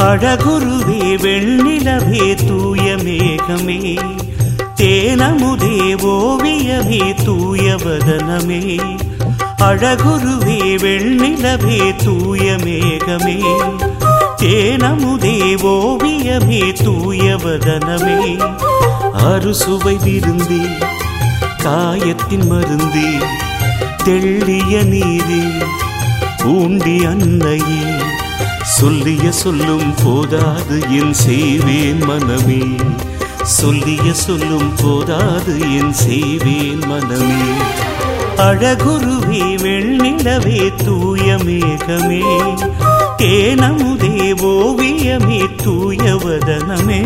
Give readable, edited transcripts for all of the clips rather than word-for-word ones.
அழகுருவே வெண்ணிலவே தூய மேகமே, தேனமுதே ஓவியமே தூய வதனமே. அழகுருவே வெண்ணிலவே தூய மேகமே, தேனமுதே ஓவியமே தூய வதனமே. அறுசுவை விருந்தே காயத்தின் மருந்தே, தெள்ளிய நீரே ஊண்டி அன்னையே, சொல்லிய சொல்லும் போதாது என் செய்வேன் மனமே. சொல்லிய சொல்லும் போதாது என் செய்வேன் மனமே. அழகுருவே வெண்ணிலவே தூய மேகமே, தேனமுதே ஓவியமே தூய வதனமே.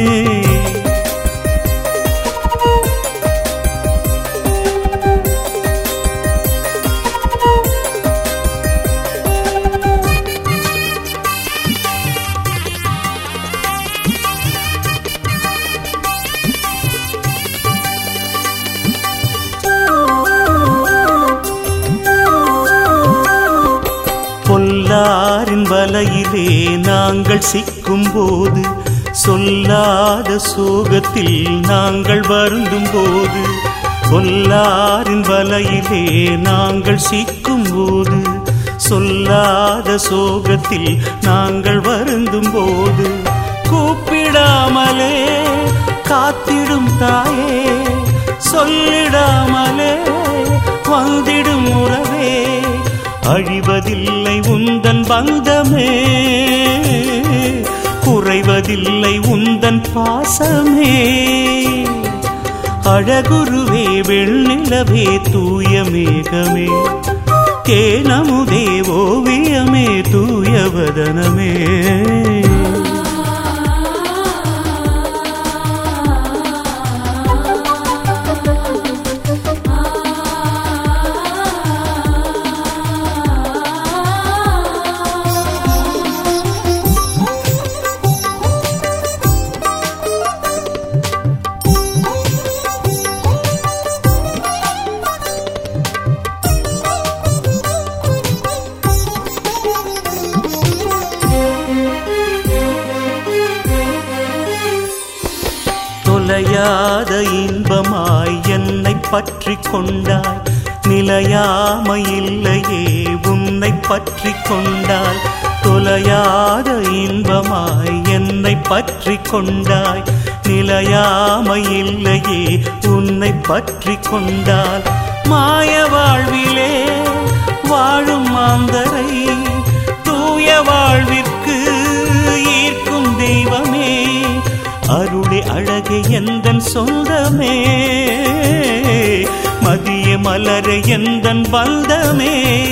பொல்லாரின் வலையிலே நாங்கள் சிக்கும் போது, சொல்லாத சோகத்தில் நாங்கள் வருந்தும் போது. பொல்லாரின் வலையிலே நாங்கள் சிக்கும் போது, சொல்லாத சோகத்தில் நாங்கள் வருந்தும் போது. கூப்பிடாமலே காத்திடும் தாயே, சொல்லிடாமலே வந்திடும் உறவே. அழிவதில்லை உந்தன் பந்தமே, குறைவதில்லை உந்தன் பாசமே. அழகுருவே வெண்ணிலவே தூய மேகமே, தேனமுதே ஓவியமே தூய வதனமே. தொலையாத இன்பமாய் என்னை பற்றி கொண்டாய், நிலையாமையில்லையே உன்னை பற்றி கொண்டாய். தொலையாத இன்பமாய் என்னை பற்றி கொண்டாய், நிலையாமையில்லையே உன்னை பற்றி கொண்டால். மாய வாழ்விலே வாழும் மாந்தரை தூய வாழ்விற்கு ஈர்க்கும் தெய்வமே. அருளே அழகே எந்தன் சொந்தமே, மதிய மலரே எந்தன் பந்தமே.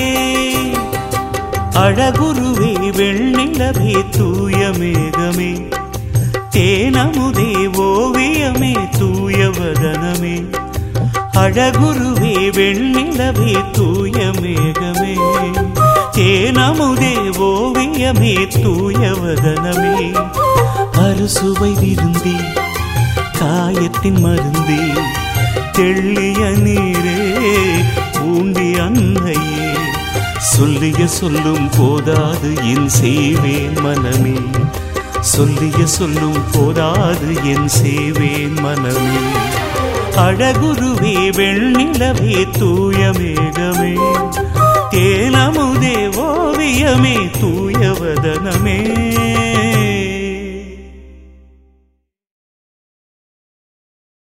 அழகுருவே வெண்ணிலவே தூய மேகமே, தேனமுதே ஓவியமே தூய வதனமே. அழகுருவே வெண்ணிலவே தூய மேகமே, தேனமுதே ஓவியமே தூய வதனமே. அறுசுவை விருந்தே காயத்தின் மருந்தே, தெள்ளிய நீரே ஊண்டி அன்னையே, சொல்லிய சொல்லும் போதாது என் செய்வேன் மனமே. சொல்லிய சொல்லும் போதாது என் செய்வேன் மனமே. அழகுருவே வெண்ணிலவே தூய மேகமே, தேனமுதே ஓவியமே தூய வதனமே.